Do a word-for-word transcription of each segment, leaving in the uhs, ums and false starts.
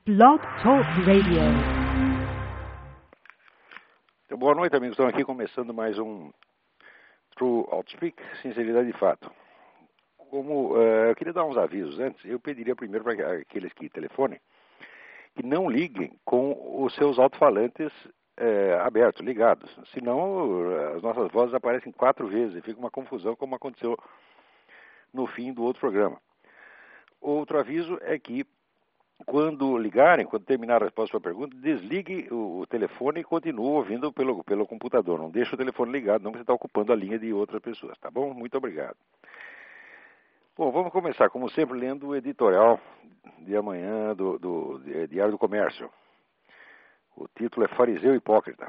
Blog Talk Radio. Então, boa noite, amigos. Estamos aqui começando mais um True Outspeak, Sinceridade de Fato. Como uh, eu queria dar uns avisos antes, eu pediria primeiro para aqueles que telefonem que não liguem com os seus alto-falantes uh, abertos, ligados. Senão as nossas vozes aparecem quatro vezes e fica uma confusão, como aconteceu no fim do outro programa. Outro aviso é que quando ligarem, quando terminar a resposta à sua pergunta, desligue o, o telefone e continue ouvindo pelo, pelo computador. Não deixe o telefone ligado, não, porque você está ocupando a linha de outras pessoas, tá bom? Muito obrigado. Bom, vamos começar, como sempre, lendo o editorial de amanhã do, do, do Diário do Comércio. O título é Fariseu Hipócrita.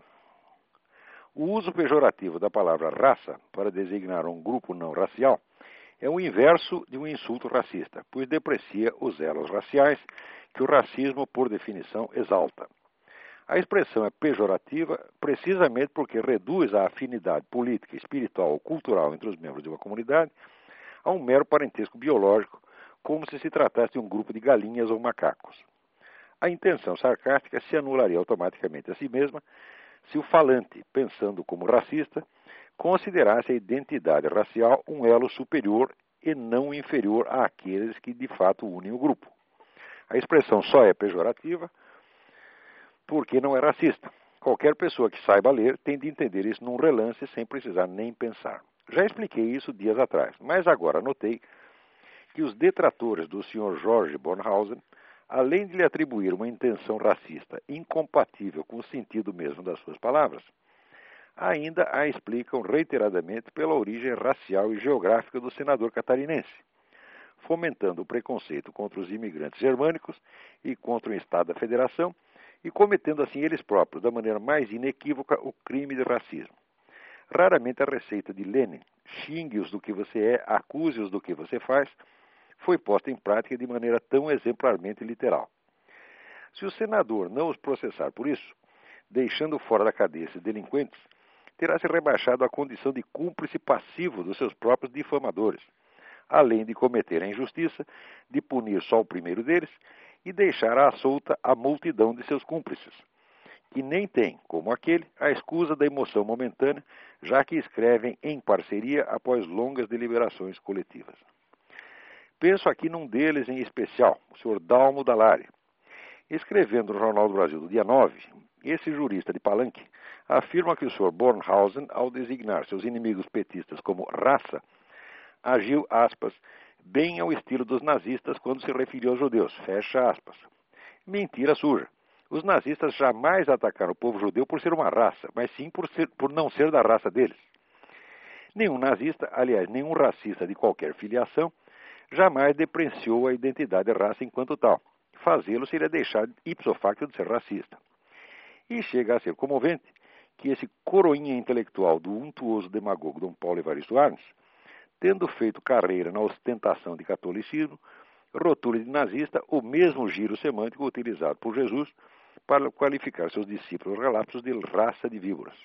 O uso pejorativo da palavra raça para designar um grupo não racial é o inverso de um insulto racista, pois deprecia os elos raciais que o racismo, por definição, exalta. A expressão é pejorativa precisamente porque reduz a afinidade política, espiritual ou cultural entre os membros de uma comunidade a um mero parentesco biológico, como se se tratasse de um grupo de galinhas ou macacos. A intenção sarcástica se anularia automaticamente a si mesma se o falante, pensando como racista, considerasse a identidade racial um elo superior e não inferior àqueles que de fato unem o grupo. A expressão só é pejorativa porque não é racista. Qualquer pessoa que saiba ler tem de entender isso num relance sem precisar nem pensar. Já expliquei isso dias atrás, mas agora notei que os detratores do senhor George Bornhausen, além de lhe atribuir uma intenção racista incompatível com o sentido mesmo das suas palavras, ainda a explicam reiteradamente pela origem racial e geográfica do senador catarinense, fomentando o preconceito contra os imigrantes germânicos e contra o Estado da Federação e cometendo assim eles próprios, da maneira mais inequívoca, o crime de racismo. Raramente a receita de Lenin, xingue-os do que você é, acuse-os do que você faz, foi posta em prática de maneira tão exemplarmente literal. Se o senador não os processar por isso, deixando fora da cadeia esses delinquentes, terá se rebaixado à condição de cúmplice passivo dos seus próprios difamadores, além de cometer a injustiça de punir só o primeiro deles e deixar à solta a multidão de seus cúmplices, que nem tem, como aquele, a escusa da emoção momentânea, já que escrevem em parceria após longas deliberações coletivas. Penso aqui num deles em especial, o senhor Dalmo Dallari. Escrevendo no Jornal do Brasil do dia nove, esse jurista de palanque afirma que o senhor Bornhausen, ao designar seus inimigos petistas como raça, agiu, aspas, bem ao estilo dos nazistas quando se referiu aos judeus, fecha aspas. Mentira suja. Os nazistas jamais atacaram o povo judeu por ser uma raça, mas sim por, ser, por não ser da raça deles. Nenhum nazista, aliás, nenhum racista de qualquer filiação, jamais depreciou a identidade de raça enquanto tal. Fazê-lo seria deixar ipso facto de ser racista. E chega a ser comovente que esse coroinha intelectual do untuoso demagogo Dom Paulo Evaristo Arnes, tendo feito carreira na ostentação de catolicismo, rotule de nazista o mesmo giro semântico utilizado por Jesus para qualificar seus discípulos relapsos de raça de víboras.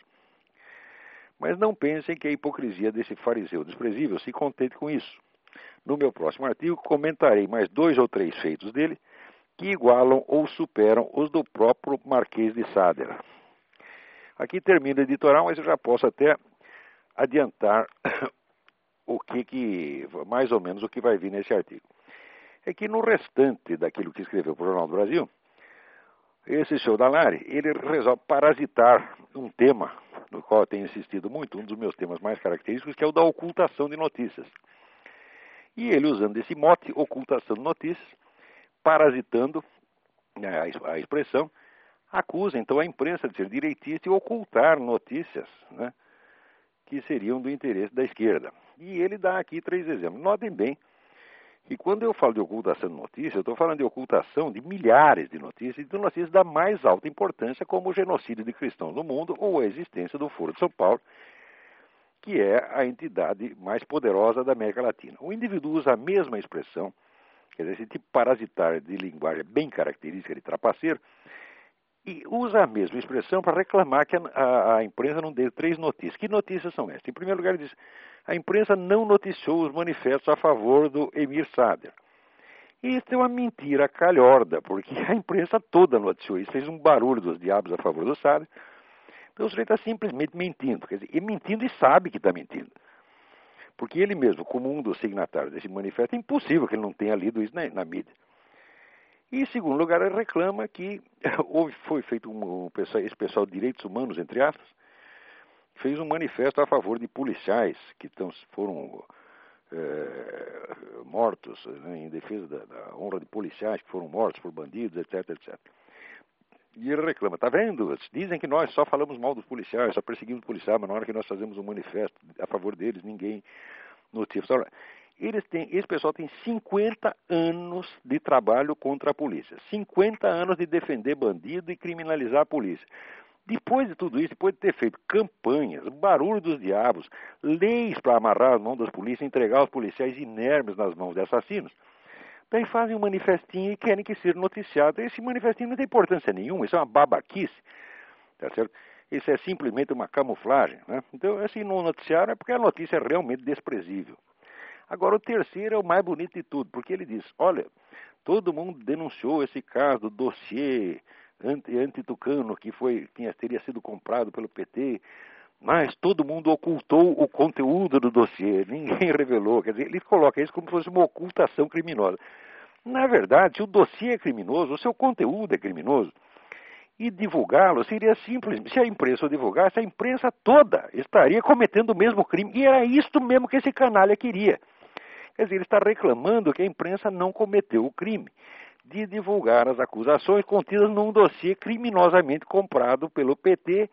Mas não pensem que a hipocrisia desse fariseu desprezível se contente com isso. No meu próximo artigo comentarei mais dois ou três feitos dele que igualam ou superam os do próprio Marquês de Sade. Aqui termina o editorial, mas eu já posso até adiantar o que, que mais ou menos o que vai vir nesse artigo. É que no restante daquilo que escreveu para o Jornal do Brasil, esse senhor Dallari, ele resolve parasitar um tema no qual eu tenho insistido muito, um dos meus temas mais característicos, que é o da ocultação de notícias. E ele, usando esse mote, ocultação de notícias, parasitando né, a expressão, acusa então a imprensa de ser direitista e ocultar notícias, né, que seriam do interesse da esquerda. E ele dá aqui três exemplos. Notem bem que quando eu falo de ocultação de notícias, eu estou falando de ocultação de milhares de notícias, de notícias da mais alta importância, como o genocídio de cristãos no mundo ou a existência do Foro de São Paulo, que é a entidade mais poderosa da América Latina. O indivíduo usa a mesma expressão, quer dizer, esse tipo parasitar de linguagem bem característica de trapaceiro, e usa a mesma expressão para reclamar que a, a, a imprensa não deu três notícias. Que notícias são essas? Em primeiro lugar, ele diz, a imprensa não noticiou os manifestos a favor do Emir Sader. Isso é uma mentira calhorda, porque a imprensa toda noticiou isso, fez um barulho dos diabos a favor do Salles. Então o sujeito está simplesmente mentindo, quer dizer, e mentindo e sabe que está mentindo. Porque ele mesmo, como um dos signatários desse manifesto, é impossível que ele não tenha lido isso na, na mídia. E, em segundo lugar, ele reclama que houve, foi feito um, um, esse pessoal de direitos humanos, entre aspas, fez um manifesto a favor de policiais que tão, foram é, mortos, né, em defesa da, da honra de policiais que foram mortos por bandidos, etc, etcétera. E ele reclama, tá vendo? Dizem que nós só falamos mal dos policiais, só perseguimos os policiais, mas na hora que nós fazemos um manifesto a favor deles, ninguém notifica. Eles têm, esse pessoal tem cinquenta anos de trabalho contra a polícia. cinquenta anos de defender bandido e criminalizar a polícia. Depois de tudo isso, depois de ter feito campanhas, barulho dos diabos, leis para amarrar as mãos das polícias, entregar os policiais inermes nas mãos de assassinos, daí fazem um manifestinho e querem que seja noticiado. Esse manifestinho não tem importância nenhuma, isso é uma babaquice, tá certo? Isso é simplesmente uma camuflagem, né? Então, assim, no noticiário é porque a notícia é realmente desprezível. Agora, o terceiro é o mais bonito de tudo, porque ele diz, olha, todo mundo denunciou esse caso do dossiê anti-tucano que foi, tinha, teria sido comprado pelo P T, mas todo mundo ocultou o conteúdo do dossiê, ninguém revelou. Quer dizer, ele coloca isso como se fosse uma ocultação criminosa. Na verdade, se o dossiê é criminoso, o seu conteúdo é criminoso. E divulgá-lo seria simples. Se a imprensa o divulgasse, a imprensa toda estaria cometendo o mesmo crime. E era isto mesmo que esse canalha queria. Quer dizer, ele está reclamando que a imprensa não cometeu o crime de divulgar as acusações contidas num dossiê criminosamente comprado pelo P T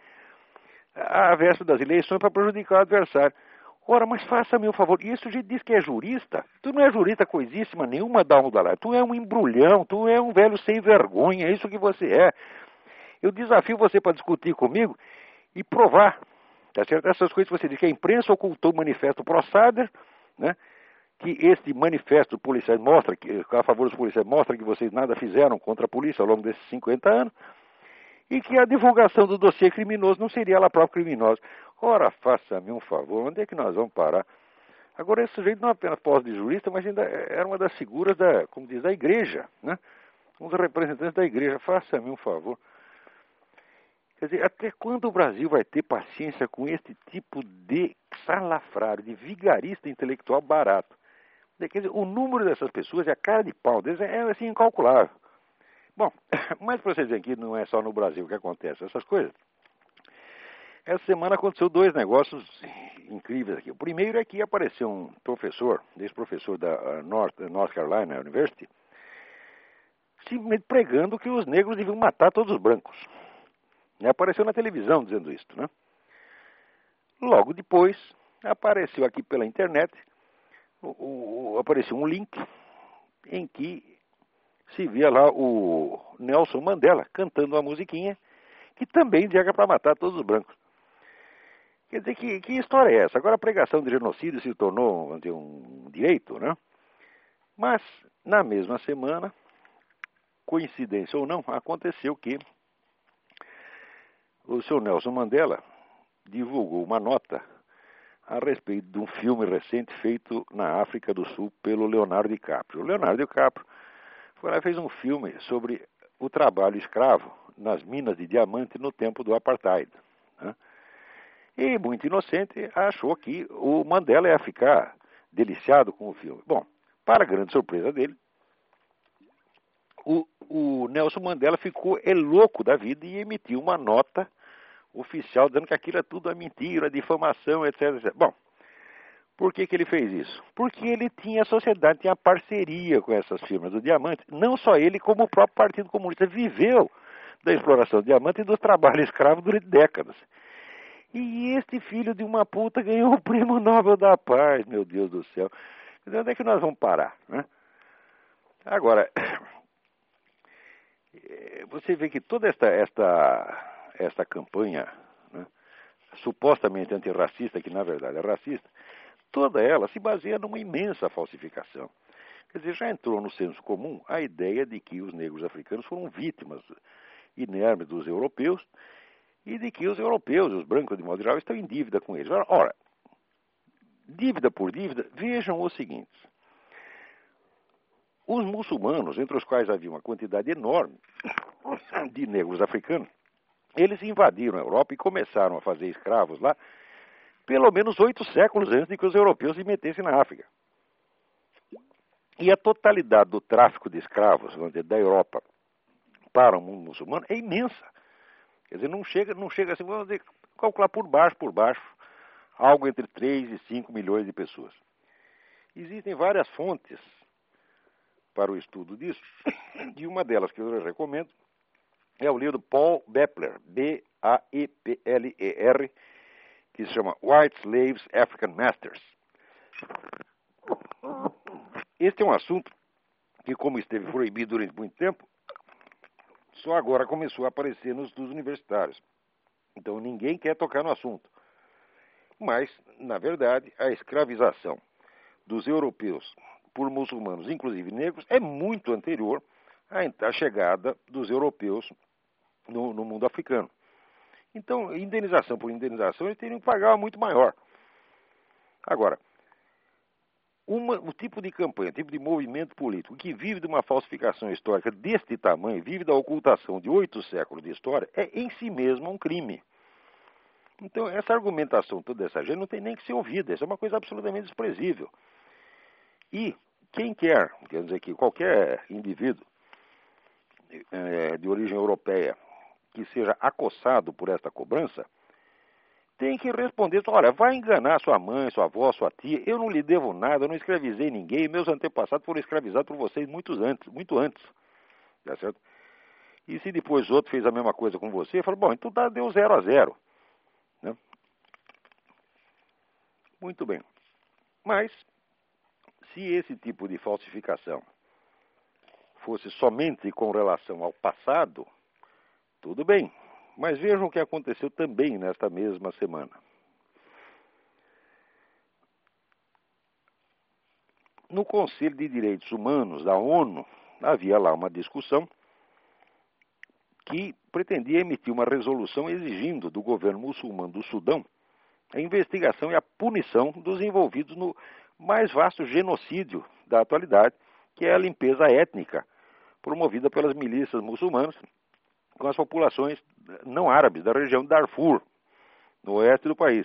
à véspera das eleições para prejudicar o adversário. Ora, mas faça-me um favor, e esse sujeito diz que é jurista? Tu não é jurista coisíssima nenhuma, Dalmo. Tu é um embrulhão, tu é um velho sem vergonha, é isso que você é. Eu desafio você para discutir comigo e provar, tá certo? Essas coisas que você diz que a imprensa ocultou o manifesto pró-Sader, né? Que este manifesto policiais mostra, que, a favor dos policiais, mostra que vocês nada fizeram contra a polícia ao longo desses cinquenta anos, e que a divulgação do dossiê criminoso não seria ela própria criminosa. Ora, faça-me um favor, onde é que nós vamos parar? Agora, esse sujeito não apenas pós de jurista, mas ainda era uma das figuras da, como diz, da igreja, né? Um dos representantes da igreja. Faça-me um favor. Quer dizer, até quando o Brasil vai ter paciência com este tipo de salafrário, de vigarista intelectual barato? Quer dizer, o número dessas pessoas e a cara de pau deles é, assim, incalculável. Bom, mas para vocês verem que não é só no Brasil que acontece essas coisas. Essa semana aconteceu dois negócios incríveis aqui. O primeiro é que apareceu um professor, ex-professor da North, North Carolina University, simplesmente pregando que os negros deviam matar todos os brancos. E apareceu na televisão dizendo isso, né? Logo depois, apareceu aqui pela internet, o, o, apareceu um link em que se via lá o Nelson Mandela cantando uma musiquinha que também diga para matar todos os brancos. Quer dizer, que, que história é essa? Agora a pregação de genocídio se tornou, vamos dizer, um direito, né? Mas, na mesma semana, coincidência ou não, aconteceu que o senhor Nelson Mandela divulgou uma nota a respeito de um filme recente feito na África do Sul pelo Leonardo DiCaprio. O Leonardo DiCaprio foi lá e fez um filme sobre o trabalho escravo nas minas de diamante no tempo do Apartheid, né? E, muito inocente, achou que o Mandela ia ficar deliciado com o filme. Bom, para a grande surpresa dele, o, o Nelson Mandela ficou é louco da vida e emitiu uma nota oficial dizendo que aquilo é tudo é mentira, difamação, etc, etcétera. Bom, por que que ele fez isso? Porque ele tinha, a sociedade tinha parceria com essas firmas do diamante. Não só ele, como o próprio Partido Comunista viveu da exploração do diamante e dos trabalhos escravos durante décadas. E este filho de uma puta ganhou o Prêmio Nobel da Paz, meu Deus do céu. Onde é que nós vamos parar, né? Agora, você vê que toda esta, esta, esta campanha, né, supostamente antirracista, que na verdade é racista, toda ela se baseia numa imensa falsificação. Quer dizer, já entrou no senso comum a ideia de que os negros africanos foram vítimas inermes dos europeus e de que os europeus, os brancos de modo geral, estão em dívida com eles. Ora, dívida por dívida, vejam o seguinte. os muçulmanos, entre os quais havia uma quantidade enorme de negros africanos, eles invadiram a Europa e começaram a fazer escravos lá pelo menos oito séculos antes de que os europeus se metessem na África. E a totalidade do tráfico de escravos, vamos dizer, da Europa para o mundo muçulmano é imensa. Quer dizer, não chega, não chega assim, vamos dizer, calcular por baixo, por baixo, algo entre três e cinco milhões de pessoas. Existem várias fontes para o estudo disso, e uma delas que eu recomendo é o livro Paul Bepler, B A E P L E R, que se chama White Slaves, African Masters. Este é um assunto que, como esteve proibido durante muito tempo, só agora começou a aparecer nos estudos universitários. Então ninguém quer tocar no assunto. Mas, na verdade, a escravização dos europeus por muçulmanos, inclusive negros, é muito anterior à chegada dos europeus no, no mundo africano. Então, indenização por indenização, eles teriam que pagar muito maior. Agora, uma, o tipo de campanha, o tipo de movimento político que vive de uma falsificação histórica deste tamanho, vive da ocultação de oito séculos de história, é em si mesmo um crime. Então, essa argumentação toda dessa gente não tem nem que ser ouvida. Isso é uma coisa absolutamente desprezível. E quem quer, quer dizer que qualquer indivíduo é, de origem europeia que seja acossado por esta cobrança, tem que responder, olha, vai enganar sua mãe, sua avó, sua tia, eu não lhe devo nada, eu não escravizei ninguém, meus antepassados foram escravizados por vocês muito antes, muito antes. Tá certo? E se depois outro fez a mesma coisa com você, fala, bom, então tá, deu zero a zero. Né? Muito bem. Mas, se esse tipo de falsificação fosse somente com relação ao passado, tudo bem. Mas vejam o que aconteceu também nesta mesma semana. No Conselho de Direitos Humanos da ONU, havia lá uma discussão que pretendia emitir uma resolução exigindo do governo muçulmano do Sudão a investigação e a punição dos envolvidos no mais vasto genocídio da atualidade, que é a limpeza étnica promovida pelas milícias muçulmanas com as populações não árabes da região de Darfur, no oeste do país.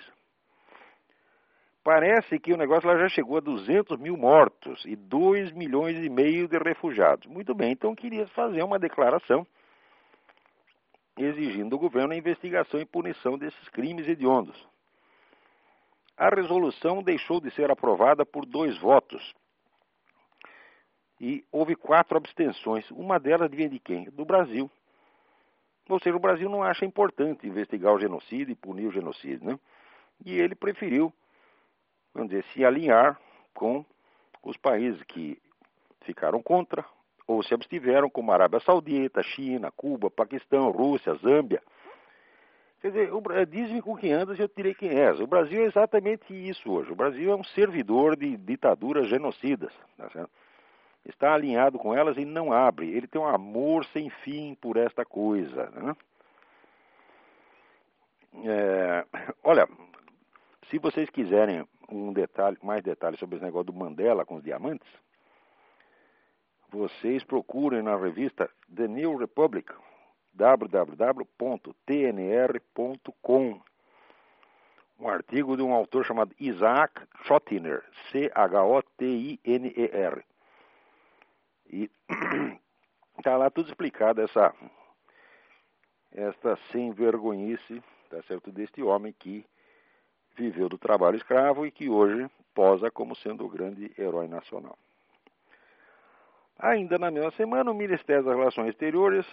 Parece que o negócio lá já chegou a duzentos mil mortos e dois milhões e meio de refugiados. Muito bem, então queria fazer uma declaração exigindo do governo a investigação e punição desses crimes hediondos. A resolução deixou de ser aprovada por dois votos. E houve quatro abstenções. Uma delas vinha de quem? Do Brasil. Ou seja, o Brasil não acha importante investigar o genocídio e punir o genocídio, né? E ele preferiu, vamos dizer, se alinhar com os países que ficaram contra ou se abstiveram, como a Arábia Saudita, China, Cuba, Paquistão, Rússia, Zâmbia. Quer dizer, diz-me com quem andas e eu direi quem és. O Brasil é exatamente isso hoje. O Brasil é um servidor de ditaduras genocidas, tá certo? Está alinhado com elas e não abre. Ele tem um amor sem fim por esta coisa. Né? É, olha, se vocês quiserem um detalhe, mais detalhes sobre esse negócio do Mandela com os diamantes, vocês procurem na revista The New Republic, w w w ponto t n r ponto com, um artigo de um autor chamado Isaac Chotiner, C H O T I N E R. E está lá tudo explicado, essa, essa sem-vergonhice, tá certo, deste homem que viveu do trabalho escravo e que hoje posa como sendo o grande herói nacional. Ainda na mesma semana, o Ministério das Relações Exteriores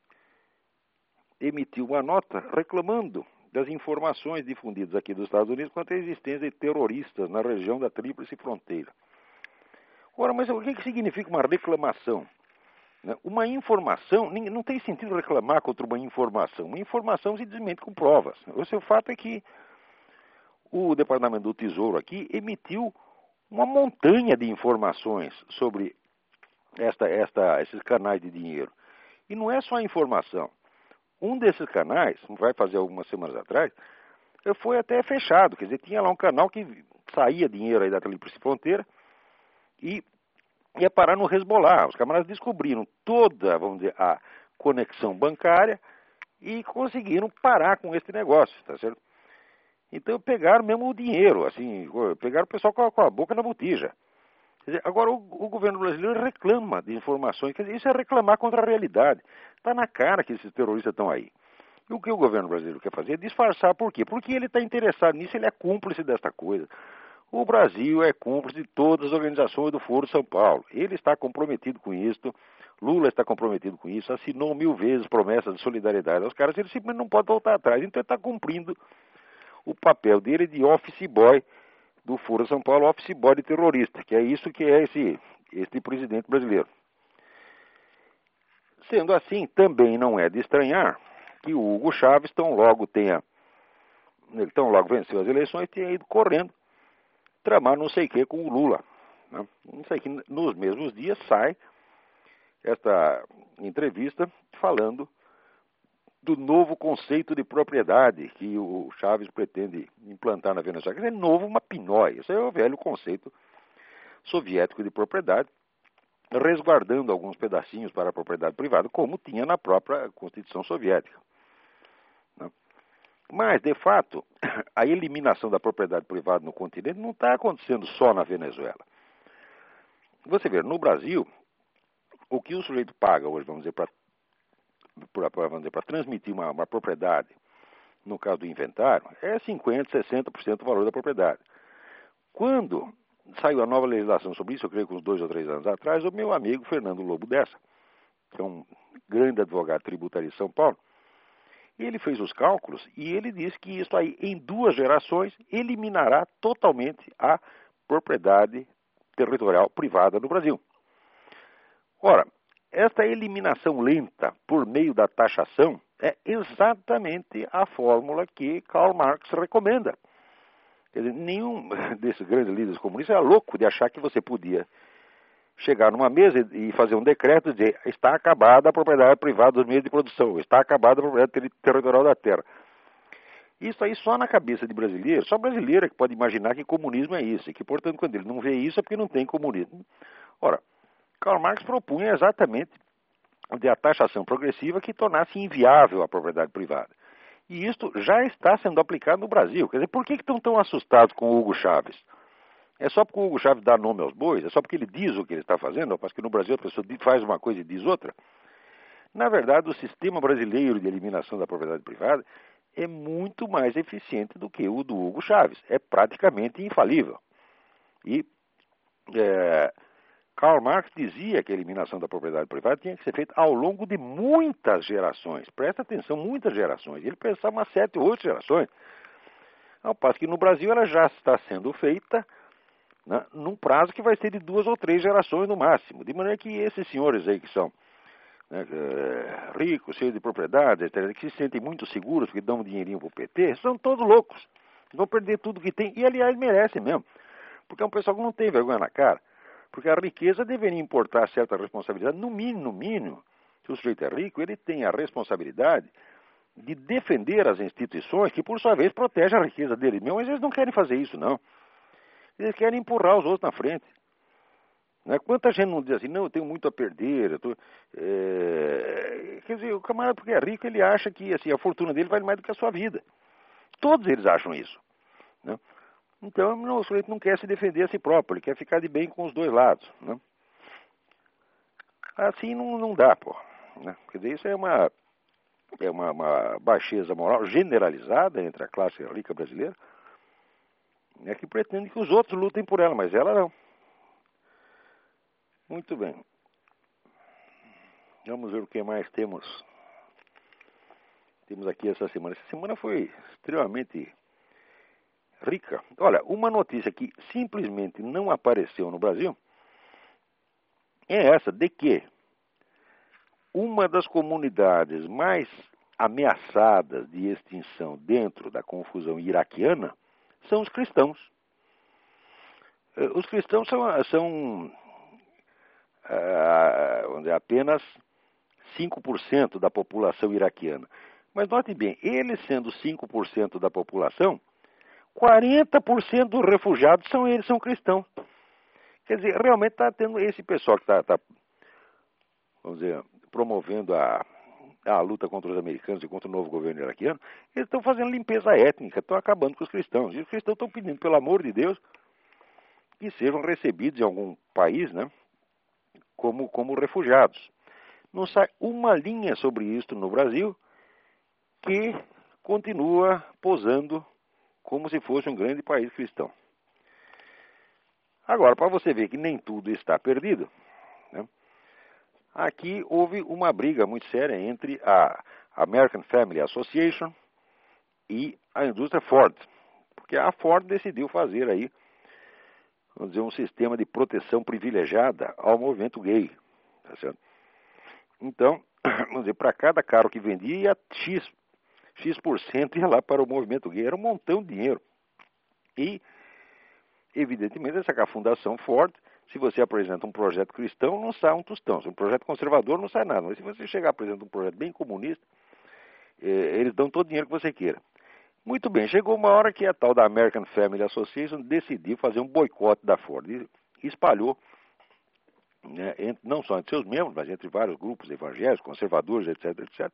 emitiu uma nota reclamando das informações difundidas aqui dos Estados Unidos quanto à existência de terroristas na região da Tríplice Fronteira. Ora, mas o que significa uma reclamação? Uma informação, não tem sentido reclamar contra uma informação. Uma informação simplesmente com provas. O seu fato é que o Departamento do Tesouro aqui emitiu uma montanha de informações sobre esta, esta, esses canais de dinheiro. E não é só a informação. Um desses canais, vai fazer algumas semanas atrás, foi até fechado. Quer dizer, tinha lá um canal que saía dinheiro aí da Tríplice Fronteira e ia parar no Hezbollah. Os camaradas descobriram toda, vamos dizer, a conexão bancária e conseguiram parar com esse negócio, tá certo? Então pegaram mesmo o dinheiro, assim, pegaram o pessoal com a, com a boca na botija. Quer dizer, agora o, o governo brasileiro reclama de informações, quer dizer, isso é reclamar contra a realidade. Está na cara que esses terroristas estão aí. E o que o governo brasileiro quer fazer é disfarçar. Por quê? Porque ele está interessado nisso, ele é cúmplice desta coisa. O Brasil é cúmplice de todas as organizações do Foro São Paulo. Ele está comprometido com isso, Lula está comprometido com isso, assinou mil vezes promessas de solidariedade aos caras, ele simplesmente não pode voltar atrás. Então ele está cumprindo o papel dele de office boy do Foro São Paulo, office boy de terrorista, que é isso que é esse, esse presidente brasileiro. Sendo assim, também não é de estranhar que o Hugo Chávez tão logo tenha, tão logo venceu as eleições, tenha ido correndo tramar não sei o que com o Lula. Né? Não sei que nos mesmos dias sai esta entrevista falando do novo conceito de propriedade que o Chávez pretende implantar na Venezuela. Quer dizer, novo, uma pinóia. Isso é o velho conceito soviético de propriedade, resguardando alguns pedacinhos para a propriedade privada, como tinha na própria Constituição Soviética. Né? Mas, de fato, a eliminação da propriedade privada no continente não está acontecendo só na Venezuela. Você vê, no Brasil, o que o sujeito paga hoje, vamos dizer, para para transmitir uma, uma propriedade, no caso do inventário, é cinquenta por cento, sessenta por cento do valor da propriedade. Quando saiu a nova legislação sobre isso, eu creio que uns dois ou três anos atrás, o meu amigo Fernando Lobo Dessa, que é um grande advogado tributário de São Paulo, ele fez os cálculos e ele disse que isso aí, em duas gerações, eliminará totalmente a propriedade territorial privada no Brasil. Ora, esta eliminação lenta por meio da taxação é exatamente a fórmula que Karl Marx recomenda. Quer dizer, nenhum desses grandes líderes comunistas era louco de achar que você podia chegar numa mesa e fazer um decreto e dizer está acabada a propriedade privada dos meios de produção, está acabada a propriedade ter territorial da terra. Isso aí só na cabeça de brasileiro, só brasileiro é que pode imaginar que comunismo é isso, e que, portanto, quando ele não vê isso é porque não tem comunismo. Ora, Karl Marx propunha exatamente a taxação progressiva que tornasse inviável a propriedade privada. E isto já está sendo aplicado no Brasil. Quer dizer, por que estão tão assustados com o Hugo Chávez? É só porque o Hugo Chávez dá nome aos bois? É só porque ele diz o que ele está fazendo? Porque no Brasil a pessoa faz uma coisa e diz outra? Na verdade, o sistema brasileiro de eliminação da propriedade privada é muito mais eficiente do que o do Hugo Chávez. É praticamente infalível. E é, Karl Marx dizia que a eliminação da propriedade privada tinha que ser feita ao longo de muitas gerações. Presta atenção, muitas gerações. Ele pensava umas sete ou oito gerações. Ao passo que no Brasil ela já está sendo feita, né, num prazo que vai ser de duas ou três gerações no máximo. De maneira que esses senhores aí que são né, ricos, cheios de propriedades, etcétera, que se sentem muito seguros, que dão um dinheirinho para o P T, são todos loucos. Vão perder tudo que tem. E, aliás, merecem mesmo. Porque é um pessoal que não tem vergonha na cara. Porque a riqueza deveria importar certa responsabilidade. No mínimo, no mínimo, se o sujeito é rico, ele tem a responsabilidade de defender as instituições que, por sua vez, protegem a riqueza dele mesmo. Mas eles não querem fazer isso, não. Eles querem empurrar os outros na frente. Né? Quanta gente não diz assim, não, eu tenho muito a perder. Eu tô, é... Quer dizer, o camarada, porque é rico, ele acha que assim, a fortuna dele vale mais do que a sua vida. Todos eles acham isso. Né? Então, não, o sujeito não quer se defender a si próprio, ele quer ficar de bem com os dois lados. Né? Assim não, não dá, pô. Né? Quer dizer, isso é uma, é uma, uma baixeza moral generalizada entre a classe rica brasileira, né, que pretende que os outros lutem por ela, mas ela não. Muito bem. Vamos ver o que mais temos. Temos aqui essa semana. Essa semana foi extremamente rica. Olha, uma notícia que simplesmente não apareceu no Brasil é essa, de que uma das comunidades mais ameaçadas de extinção dentro da confusão iraquiana são os cristãos. Os cristãos são, são ah, vamos dizer, apenas cinco por cento da população iraquiana. Mas note bem, eles sendo cinco por cento da população, quarenta por cento dos refugiados são eles, são cristãos. Quer dizer, realmente está tendo esse pessoal que está, tá, vamos dizer, promovendo a, a luta contra os americanos e contra o novo governo iraquiano, eles estão fazendo limpeza étnica, estão acabando com os cristãos. E os cristãos estão pedindo, pelo amor de Deus, que sejam recebidos em algum país, né, como, como refugiados. Não sai uma linha sobre isso no Brasil, que continua posando como se fosse um grande país cristão. Agora, para você ver que nem tudo está perdido, né, aqui houve uma briga muito séria entre a American Family Association e a indústria Ford, porque a Ford decidiu fazer aí, vamos dizer, um sistema de proteção privilegiada ao movimento gay, tá certo? Então, vamos dizer, para cada carro que vendia, X, X% ia lá para o movimento gay, era um montão de dinheiro. E, evidentemente, essa é a Fundação Ford, se você apresenta um projeto cristão, não sai um tostão. Se um projeto conservador, não sai nada. Mas se você chegar e apresentar um projeto bem comunista, eh, eles dão todo o dinheiro que você queira. Muito bem, chegou uma hora que a tal da American Family Association decidiu fazer um boicote da Ford. E espalhou, né, entre, não só entre seus membros, mas entre vários grupos evangélicos, conservadores, etc, etcétera,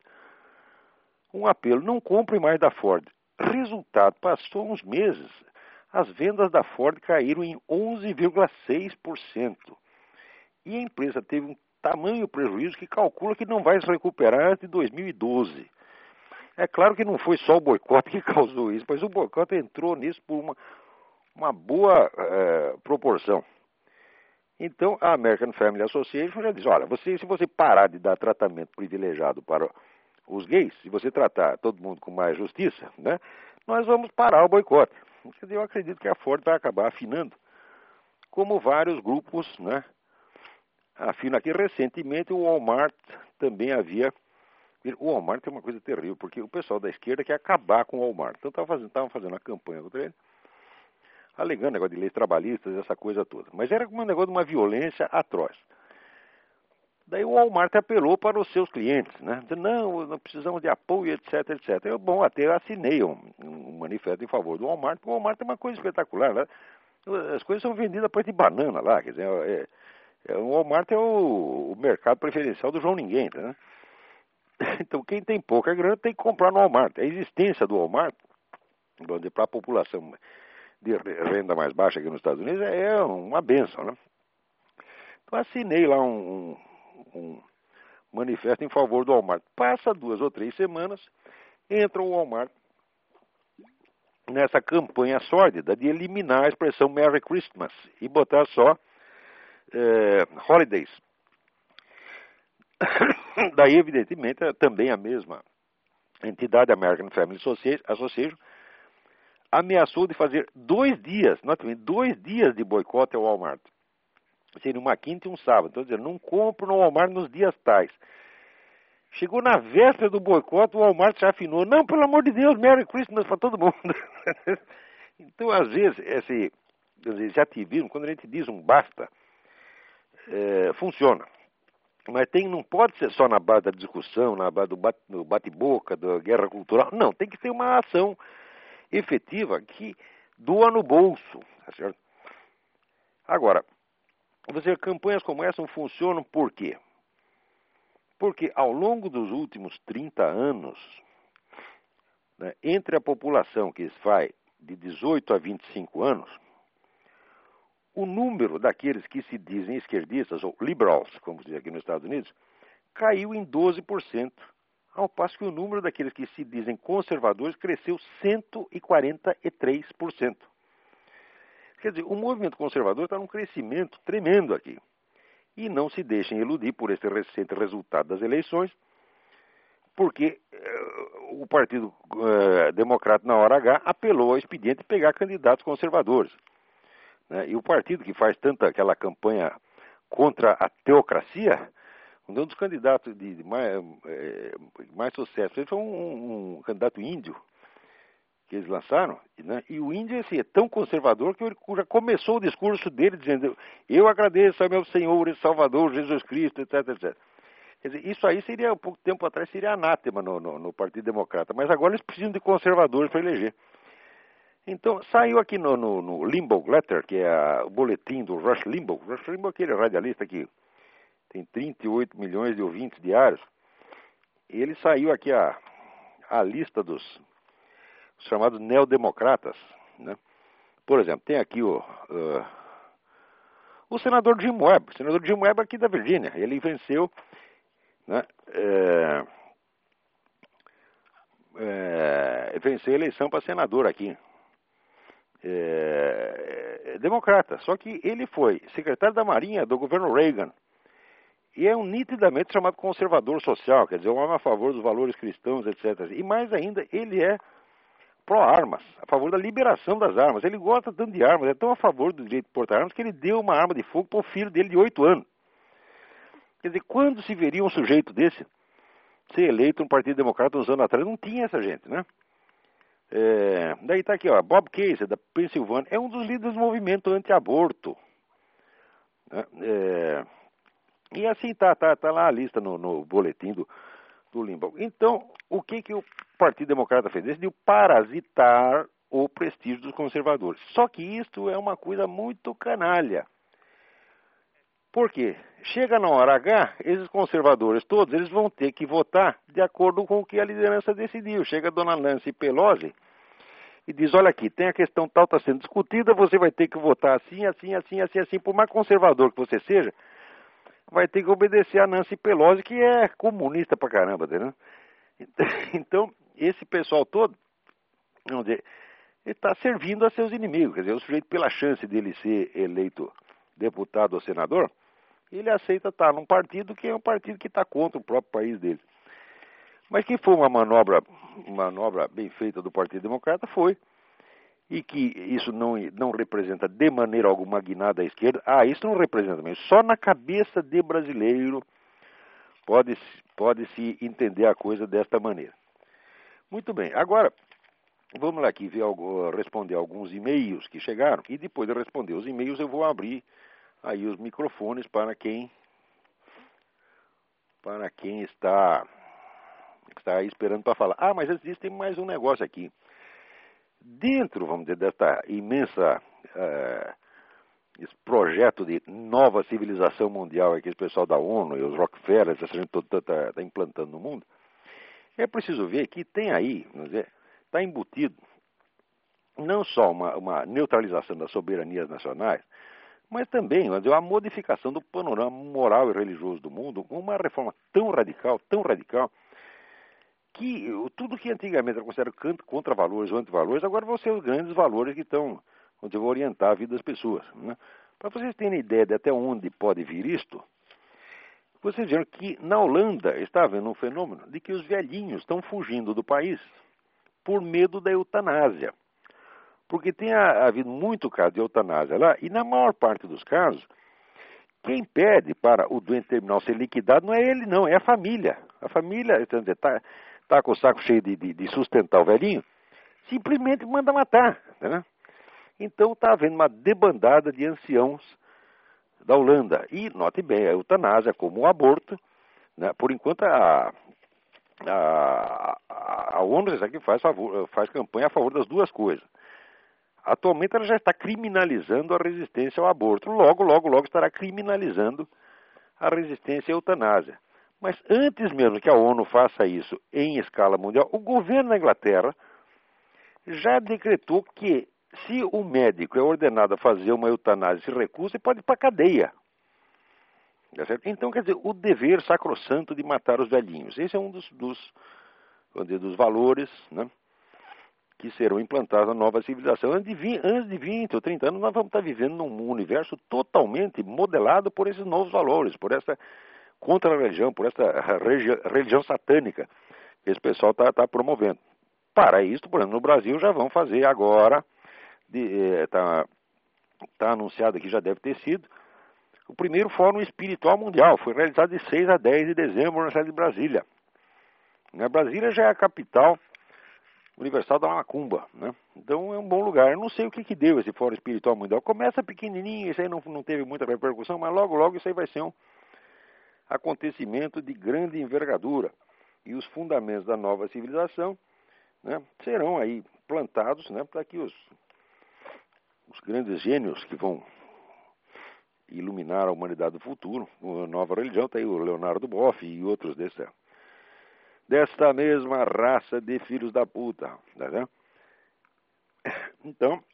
um apelo: não compre mais da Ford. Resultado, passou uns meses, as vendas da Ford caíram em onze vírgula seis por cento. E a empresa teve um tamanho prejuízo que calcula que não vai se recuperar antes de dois mil e doze. É claro que não foi só o boicote que causou isso, mas o boicote entrou nisso por uma, uma boa eh, proporção. Então, a American Family Association já diz: olha, você, se você parar de dar tratamento privilegiado para os gays, se você tratar todo mundo com mais justiça, né, nós vamos parar o boicote. Quer dizer, eu acredito que a Ford vai acabar afinando, como vários grupos, né, afinam aqui. Recentemente o Walmart também havia... O Walmart é uma coisa terrível, porque o pessoal da esquerda quer acabar com o Walmart. Então estavam fazendo, estavam fazendo uma campanha contra ele, alegando negócio de leis trabalhistas, essa coisa toda. Mas era um negócio de uma violência atroz. Daí o Walmart apelou para os seus clientes, né? Dizendo: não, não precisamos de apoio, etc, etcétera. Eu, bom, até assinei um, um manifesto em favor do Walmart, porque o Walmart é uma coisa espetacular, né? As coisas são vendidas a preço de banana lá, quer dizer, é, é, o Walmart é o, o mercado preferencial do João Ninguém, né? Então, quem tem pouca grana tem que comprar no Walmart. A existência do Walmart, para a população de renda mais baixa aqui nos Estados Unidos, é uma bênção, né? Então, assinei lá um, um, um manifesto em favor do Walmart. Passa duas ou três semanas, entra o Walmart nessa campanha sórdida de eliminar a expressão Merry Christmas e botar só é, Holidays. Daí, evidentemente, também a mesma entidade, American Family Association, ameaçou de fazer dois dias, note, dois dias de boicote ao Walmart. Seria uma quinta e um sábado. Então, dizendo, não compro no Walmart nos dias tais. Chegou na véspera do boicote, o Walmart já afinou: não, pelo amor de Deus, Merry Christmas para todo mundo. Então, às vezes, esse, esse ativismo, quando a gente diz um basta, é, funciona. Mas tem, não pode ser só na base da discussão, na base do bate, do bate-boca, da guerra cultural. Não, tem que ter uma ação efetiva que doa no bolso, tá certo? Agora, você, campanhas como essa não funcionam por quê? Porque ao longo dos últimos trinta anos, né, entre a população que vai de dezoito a vinte e cinco anos, o número daqueles que se dizem esquerdistas, ou liberals, como se diz aqui nos Estados Unidos, caiu em doze por cento, ao passo que o número daqueles que se dizem conservadores cresceu cento e quarenta e três por cento. Quer dizer, o movimento conservador está num crescimento tremendo aqui. E não se deixem iludir por esse recente resultado das eleições, porque uh, o Partido uh, Democrata, na hora H, apelou ao expediente de pegar candidatos conservadores. Né? E o partido que faz tanta aquela campanha contra a teocracia, um dos candidatos de, de mais, é, mais sucesso foi um, um, um candidato índio que eles lançaram, né? E o índio assim, é tão conservador que ele já começou o discurso dele dizendo: eu agradeço ao meu Senhor e Salvador Jesus Cristo, etc, etcétera. Quer dizer, isso aí seria, um pouco tempo atrás, seria anátema no, no, no Partido Democrata, mas agora eles precisam de conservadores para eleger. Então, saiu aqui no, no, no Limbaugh Letter, que é a, o boletim do Rush Limbaugh. Rush Limbaugh é aquele radialista que tem trinta e oito milhões de ouvintes diários. Ele saiu aqui a, a lista dos chamados neodemocratas, né? Por exemplo, tem aqui o, uh, o senador Jim Webb. O senador Jim Webb aqui da Virgínia. Ele venceu, né, é, é, venceu a eleição para senador aqui. É, é democrata. Só que ele foi secretário da Marinha do governo Reagan. E é um nitidamente chamado conservador social, quer dizer, um homem a favor dos valores cristãos, etcétera. E mais ainda, ele é pró-armas, a favor da liberação das armas. Ele gosta tanto de armas, é tão a favor do direito de portar armas que ele deu uma arma de fogo para o filho dele de oito anos. Quer dizer, quando se veria um sujeito desse ser eleito no Partido Democrata uns anos atrás? Não tinha essa gente, né? É, daí está aqui, ó, Bob Casey, da Pensilvânia, é um dos líderes do movimento anti-aborto. Né? É, e assim tá, tá, tá lá a lista no, no boletim do, do Limbaugh. Então, o que, que o Partido Democrata fez? Decidiu parasitar o prestígio dos conservadores. Só que isto é uma coisa muito canalha. Por quê? Chega na hora H, esses conservadores todos, eles vão ter que votar de acordo com o que a liderança decidiu. Chega a dona Nancy Pelosi e diz, olha aqui, tem a questão tal, está sendo discutida, você vai ter que votar assim, assim, assim, assim, assim. Por mais conservador que você seja, vai ter que obedecer a Nancy Pelosi, que é comunista pra caramba, entendeu? Então, esse pessoal todo, vamos dizer, está servindo a seus inimigos. Quer dizer, o sujeito, pela chance dele ser eleito deputado ou senador, ele aceita estar num partido que é um partido que está contra o próprio país dele. Mas que foi uma manobra, manobra bem feita do Partido Democrata, foi. E que isso não, não representa de maneira alguma guinada à esquerda. Ah, isso não representa mesmo. Só na cabeça de brasileiro pode, pode-se entender a coisa desta maneira. Muito bem. Agora, vamos lá aqui ver algo, responder alguns e-mails que chegaram. E depois de responder os e-mails, eu vou abrir aí os microfones para quem, para quem está, está aí esperando para falar. Ah, mas antes disso tem mais um negócio aqui. Dentro, vamos dizer, desta imensa uh, esse projeto de nova civilização mundial que o pessoal da ONU e os Rockefeller, essa gente toda está tá implantando no mundo, é preciso ver que tem aí, vamos dizer, está embutido não só uma, uma neutralização das soberanias nacionais, mas também, vamos dizer, a modificação do panorama moral e religioso do mundo, uma reforma tão radical, tão radical, que tudo que antigamente era considerado contra valores ou antivalores, agora vão ser os grandes valores que estão, onde vão orientar a vida das pessoas. Né? Para vocês terem ideia de até onde pode vir isto, vocês viram que na Holanda está havendo um fenômeno de que os velhinhos estão fugindo do país por medo da eutanásia. Porque tem havido muito caso de eutanásia lá, e na maior parte dos casos, quem pede para o doente terminal ser liquidado não é ele não, é a família. A família está tá com o saco cheio de, de, de sustentar o velhinho, simplesmente manda matar. Né? Então está havendo uma debandada de anciãos da Holanda. E, note bem, a eutanásia como o aborto, né? Por enquanto a, a, a ONU você sabe que faz, favor, faz campanha a favor das duas coisas. Atualmente ela já está criminalizando a resistência ao aborto. Logo, logo, logo estará criminalizando a resistência à eutanásia. Mas antes mesmo que a ONU faça isso em escala mundial, o governo da Inglaterra já decretou que se o médico é ordenado a fazer uma eutanásia e se recusa, ele pode ir para a cadeia. Tá certo? Então, quer dizer, o dever sacrossanto de matar os velhinhos. Esse é um dos, dos, vamos dizer, dos valores, né, que serão implantados na nova civilização. Antes de, vinte, antes de vinte ou trinta anos, nós vamos estar vivendo num universo totalmente modelado por esses novos valores, por essa contra-religião, por essa religião satânica que esse pessoal está tá promovendo. Para isso, por exemplo, no Brasil já vão fazer agora, está tá anunciado aqui, já deve ter sido, o primeiro Fórum Espiritual Mundial. Foi realizado de seis a dez de dezembro na cidade de Brasília. A Brasília já é a capital universal da macumba, né? Então é um bom lugar. Eu não sei o que que deu esse Fórum Espiritual Mundial. Começa pequenininho, isso aí não, não teve muita repercussão, mas logo, logo isso aí vai ser um acontecimento de grande envergadura. E os fundamentos da nova civilização, né, serão aí implantados, né, para que os, os grandes gênios que vão iluminar a humanidade do futuro, uma nova religião, está aí o Leonardo Boff e outros dessa, desta mesma raça de filhos da puta. Tá vendo? Então,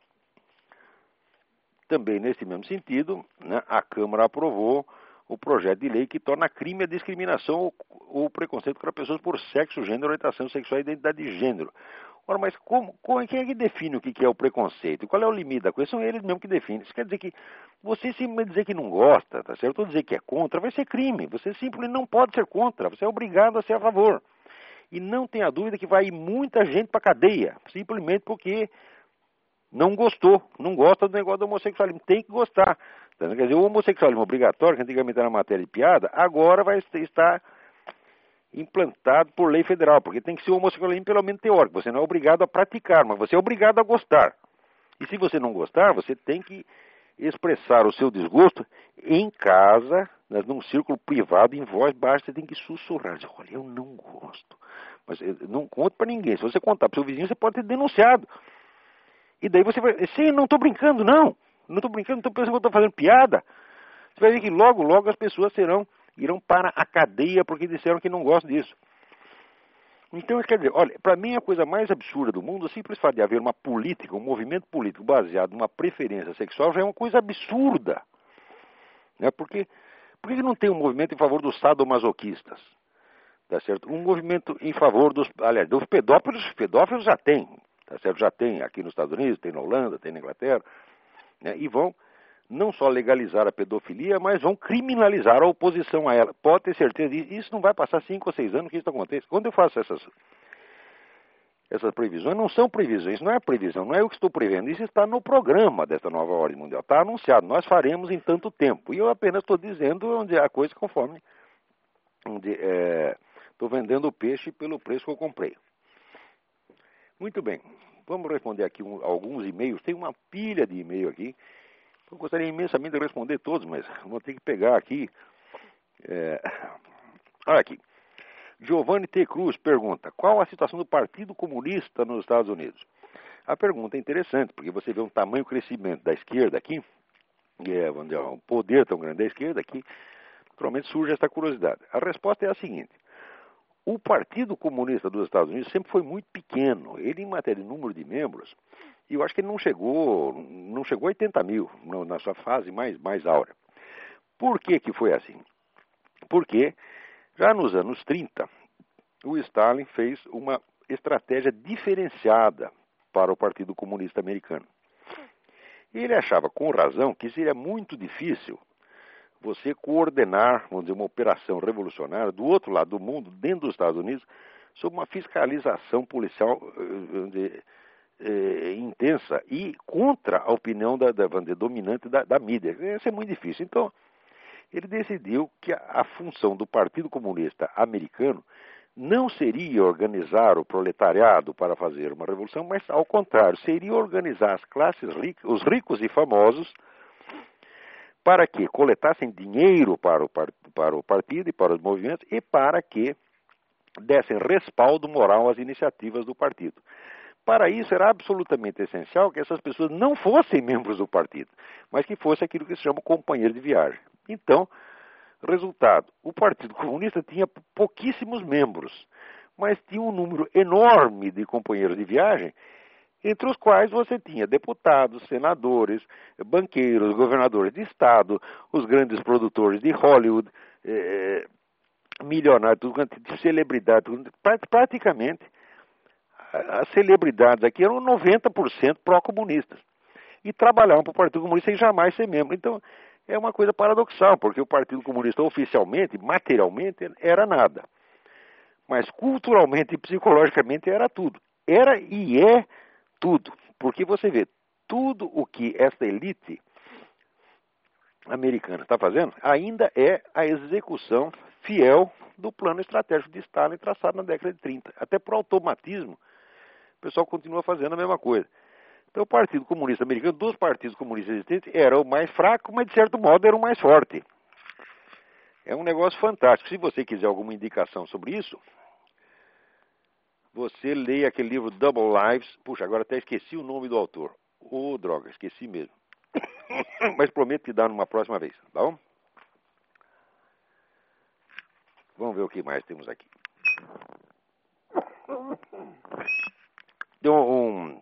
também nesse mesmo sentido, né, a Câmara aprovou o projeto de lei que torna crime a discriminação ou o preconceito contra pessoas por sexo, gênero, orientação sexual e identidade de gênero. Ora, mas como, como, quem é que define o que é o preconceito? Qual é o limite da coisa? São eles mesmos que definem. Isso quer dizer que você simplesmente dizer que não gosta, tá certo? Ou dizer que é contra, vai ser crime. Você simplesmente não pode ser contra, você é obrigado a ser a favor. E não tenha dúvida que vai ir muita gente para cadeia, simplesmente porque não gostou, não gosta do negócio do homossexualismo. Tem que gostar. Quer dizer, o homossexualismo obrigatório, que antigamente era matéria de piada, agora vai estar implantado por lei federal, porque tem que ser o homossexualismo pelo menos teórico. Você não é obrigado a praticar, mas você é obrigado a gostar. E se você não gostar, você tem que expressar o seu desgosto em casa, né, num círculo privado, em voz baixa, você tem que sussurrar. Dizer, olha, eu não gosto. Mas não conte para ninguém. Se você contar para o seu vizinho, você pode ser denunciado. E daí você vai... Sim, não estou brincando, não. Não estou brincando, não estou pensando que eu estou fazendo piada. Você vai ver que logo, logo as pessoas serão, irão para a cadeia porque disseram que não gostam disso. Então, quer dizer, olha, para mim a coisa mais absurda do mundo, o simples fato de haver uma política, um movimento político baseado numa preferência sexual já é uma coisa absurda. Né? Porque, por que não tem um movimento em favor dos sadomasoquistas? Tá certo? Um movimento em favor dos, aliás, dos pedófilos, pedófilos já tem. Tá certo? Já tem aqui nos Estados Unidos, tem na Holanda, tem na Inglaterra, né? E vão não só legalizar a pedofilia, mas vão criminalizar a oposição a ela. Pode ter certeza disso. Isso não vai passar cinco ou seis anos que isso aconteça. Quando eu faço essas, essas previsões, não são previsões, não é previsão, não é eu que estou prevendo. Isso está no programa dessa nova ordem mundial. Está anunciado, nós faremos em tanto tempo. E eu apenas estou dizendo onde é a coisa conforme estou é, vendendo o peixe pelo preço que eu comprei. Muito bem, vamos responder aqui um, alguns e-mails. Tem uma pilha de e-mail aqui. Eu gostaria imensamente de responder todos, mas vou ter que pegar aqui. É... Olha aqui. Giovanni T. Cruz pergunta, qual a situação do Partido Comunista nos Estados Unidos? A pergunta é interessante, porque você vê um tamanho crescimento da esquerda aqui, e é, vamos dizer, um poder tão grande da esquerda aqui, naturalmente surge essa curiosidade. A resposta é a seguinte. O Partido Comunista dos Estados Unidos sempre foi muito pequeno. Ele, em matéria de número de membros, eu acho que ele não chegou, não chegou a oitenta mil na sua fase mais, mais áurea. Por que que foi assim? Porque já nos anos trinta, o Stalin fez uma estratégia diferenciada para o Partido Comunista Americano. Ele achava, com razão, que seria muito difícil você coordenar, vamos dizer, uma operação revolucionária do outro lado do mundo, dentro dos Estados Unidos, sob uma fiscalização policial vamos dizer, é, intensa e contra a opinião da, da, vamos dizer, dominante da, da mídia. Isso é muito difícil. Então, ele decidiu que a, a função do Partido Comunista Americano não seria organizar o proletariado para fazer uma revolução, mas, ao contrário, seria organizar as classes ricas, os ricos e famosos, para que coletassem dinheiro para o, para o partido e para os movimentos e para que dessem respaldo moral às iniciativas do partido. Para isso era absolutamente essencial que essas pessoas não fossem membros do partido, mas que fosse aquilo que se chama companheiro de viagem. Então, resultado, o Partido Comunista tinha pouquíssimos membros, mas tinha um número enorme de companheiros de viagem, entre os quais você tinha deputados, senadores, banqueiros, governadores de estado, os grandes produtores de Hollywood, eh, milionários, celebridades, praticamente as celebridades aqui eram noventa por cento pró-comunistas e trabalhavam para o Partido Comunista sem jamais ser membro. Então, é uma coisa paradoxal, porque o Partido Comunista oficialmente, materialmente, era nada. Mas culturalmente e psicologicamente era tudo. Era e é tudo, porque você vê, tudo o que essa elite americana está fazendo ainda é a execução fiel do plano estratégico de Stalin traçado na década de trinta. Até por automatismo, o pessoal continua fazendo a mesma coisa. Então o Partido Comunista Americano, dos partidos comunistas existentes, era o mais fraco, mas de certo modo era o mais forte. É um negócio fantástico. Se você quiser alguma indicação sobre isso, você leia aquele livro Double Lives. Puxa, agora até esqueci o nome do autor. Ô, oh, droga, esqueci mesmo. Mas prometo te dar numa próxima vez, tá bom? Vamos ver o que mais temos aqui. Tem um,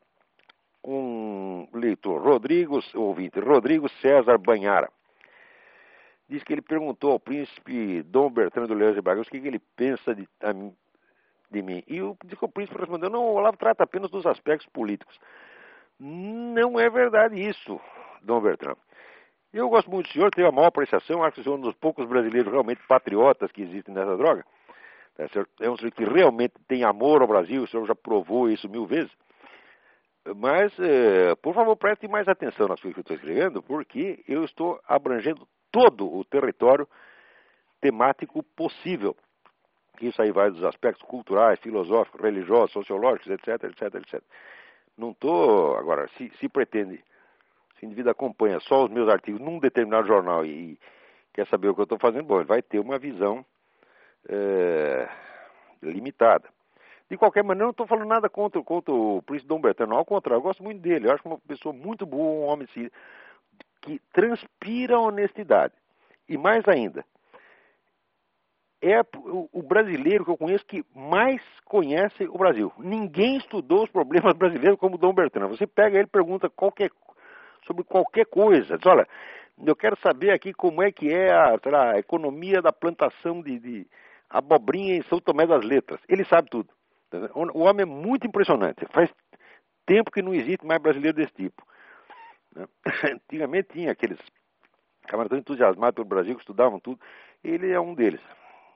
um leitor, Rodrigo, ouvinte, Rodrigo César Banhara. Diz que ele perguntou ao príncipe Dom Bertrand do Leões de Bragança o que, que ele pensa de, de mim. E o, o príncipe respondeu, não, o Olavo trata apenas dos aspectos políticos. Não é verdade isso, Dom Bertrand. Eu gosto muito do senhor, tenho a maior apreciação, acho que o senhor é um dos poucos brasileiros realmente patriotas que existem nessa droga. É um senhor que realmente tem amor ao Brasil, o senhor já provou isso mil vezes. Mas, eh, por favor, preste mais atenção nas coisas que eu estou escrevendo, porque eu estou abrangendo todo o território temático possível. Isso aí vai dos aspectos culturais, filosóficos, religiosos, sociológicos, etc, etc, etcétera. Não estou, agora, se, se pretende, se o indivíduo acompanha só os meus artigos num determinado jornal e, e quer saber o que eu estou fazendo, bom, ele vai ter uma visão é, limitada. De qualquer maneira, não estou falando nada contra, contra o príncipe Dom Bertrand, não, ao contrário, eu gosto muito dele, eu acho uma pessoa muito boa, um homem assim, que transpira honestidade. E mais ainda, é o brasileiro que eu conheço que mais conhece o Brasil. Ninguém estudou os problemas brasileiros como Dom Bertrand. Você pega ele e pergunta qualquer, sobre qualquer coisa. Diz, olha, eu quero saber aqui como é que é a, lá, a economia da plantação de, de abobrinha em São Tomé das Letras. Ele sabe tudo. O homem é muito impressionante. Faz tempo que não existe mais brasileiro desse tipo. Antigamente tinha aqueles camaradas tão entusiasmados pelo Brasil que estudavam tudo. Ele é um deles.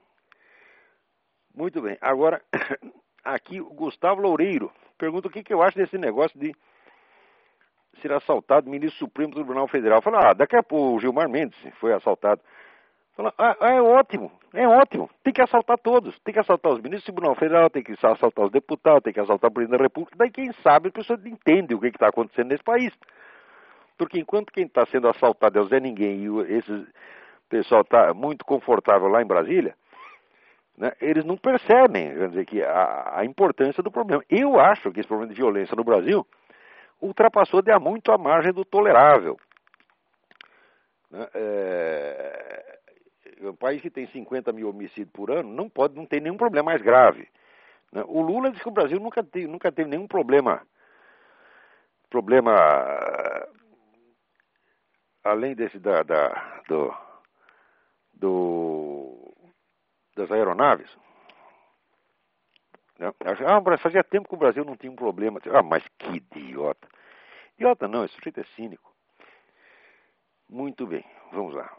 Muito bem. Agora, aqui o Gustavo Loureiro pergunta o que, que eu acho desse negócio de ser assaltado ministro supremo do Tribunal Federal. Fala, ah, daqui a pouco o Gilmar Mendes foi assaltado. Fala, ah, é ótimo, é ótimo. Tem que assaltar todos. Tem que assaltar os ministros do Tribunal Federal, tem que assaltar os deputados, tem que assaltar o presidente da República. Daí quem sabe a pessoa entende o que está acontecendo nesse país. Porque enquanto quem está sendo assaltado é o Zé Ninguém e esse pessoal está muito confortável lá em Brasília, né, eles não percebem, quer dizer, que a, a importância do problema. Eu acho que esse problema de violência no Brasil ultrapassou de há muito a margem do tolerável. Né, é, um país que tem cinquenta mil homicídios por ano não pode, não tem nenhum problema mais grave. Né. O Lula disse que o Brasil nunca, te, nunca teve nenhum problema, problema além desse da, da do, do das aeronaves. Ah, fazia tempo que o Brasil não tinha um problema. Ah, mas que idiota. Idiota não, esse sujeito é cínico. Muito bem, vamos lá.